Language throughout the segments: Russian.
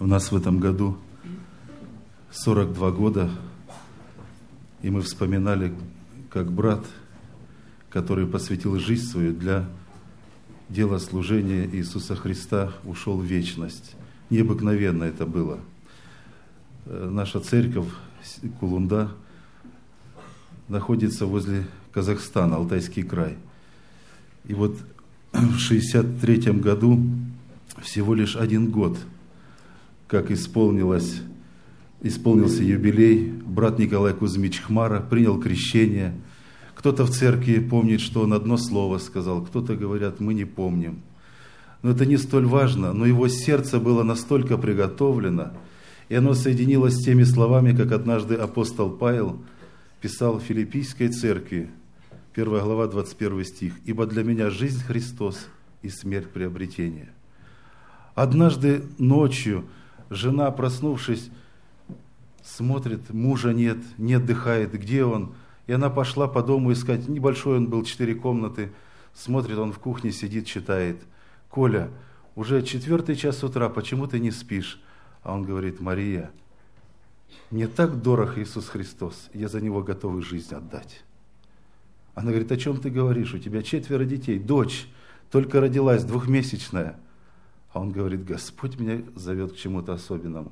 У нас в этом году 42 года, и мы вспоминали, как брат, который посвятил жизнь свою для дела служения Иисуса Христа, ушел в вечность. Необыкновенно это было. Наша церковь Кулунда находится возле Казахстана, Алтайский край. И вот в 1963 году, всего лишь 1 год, как исполнился юбилей, брат Николай Кузьмич Хмара принял крещение. Кто-то в церкви помнит, что он одно слово сказал, кто-то говорят, мы не помним. Но это не столь важно, но его сердце было настолько приготовлено, и оно соединилось с теми словами, как однажды апостол Павел писал в Филиппийской церкви, 1 глава, 21 стих. «Ибо для меня жизнь Христос и смерть приобретение». Однажды ночью жена, проснувшись, смотрит, мужа нет, не отдыхает, где он? И она пошла по дому искать, небольшой он был, 4 комнаты, смотрит, он в кухне сидит, читает. «Коля, уже 4 час утра, почему ты не спишь?» А он говорит: «Мария, мне так дорог Иисус Христос, я за Него готов и жизнь отдать». Она говорит: «О чем ты говоришь? У тебя 4 детей, дочь только родилась, 2-месячная». А он говорит: «Господь меня зовет к чему-то особенному».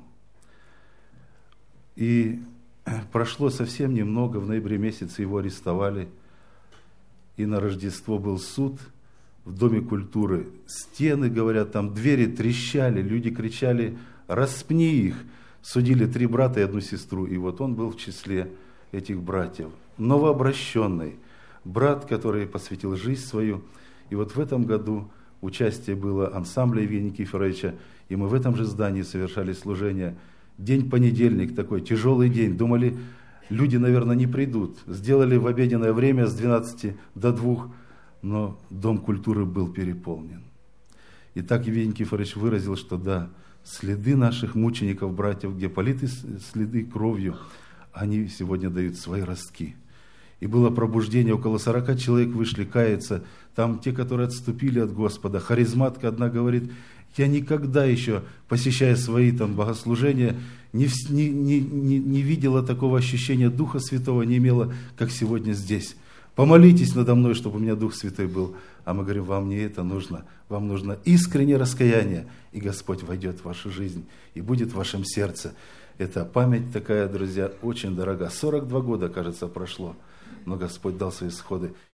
И прошло совсем немного, в ноябре месяце его арестовали, и на Рождество был суд в Доме культуры. Стены, говорят, там двери трещали, люди кричали: «Распни их!» Судили 3 брата и 1 сестру, и вот он был в числе этих братьев. Новообращенный брат, который посвятил жизнь свою. И вот в этом году участие было ансамбля Евгения Никифоровича, и мы в этом же здании совершали служение. День понедельник, такой тяжелый день. Думали, люди, наверное, не придут. Сделали в обеденное время с 12 до 2, но Дом культуры был переполнен. И так Евгений Никифорович выразил, что да, следы наших мучеников, братьев, где политы следы кровью, они сегодня дают свои ростки. И было пробуждение, около 40 человек вышли каяться. Там те, которые отступили от Господа. Харизматка одна говорит: «Я никогда еще, посещая свои там богослужения, не видела такого ощущения Духа Святого, не имела, как сегодня здесь. Помолитесь надо мной, чтобы у меня Дух Святой был». А мы говорим: вам не это нужно, вам нужно искреннее раскаяние, и Господь войдет в вашу жизнь и будет в вашем сердце. Это память такая, друзья, очень дорога. 42 года, кажется, прошло, но Господь дал свои сходы.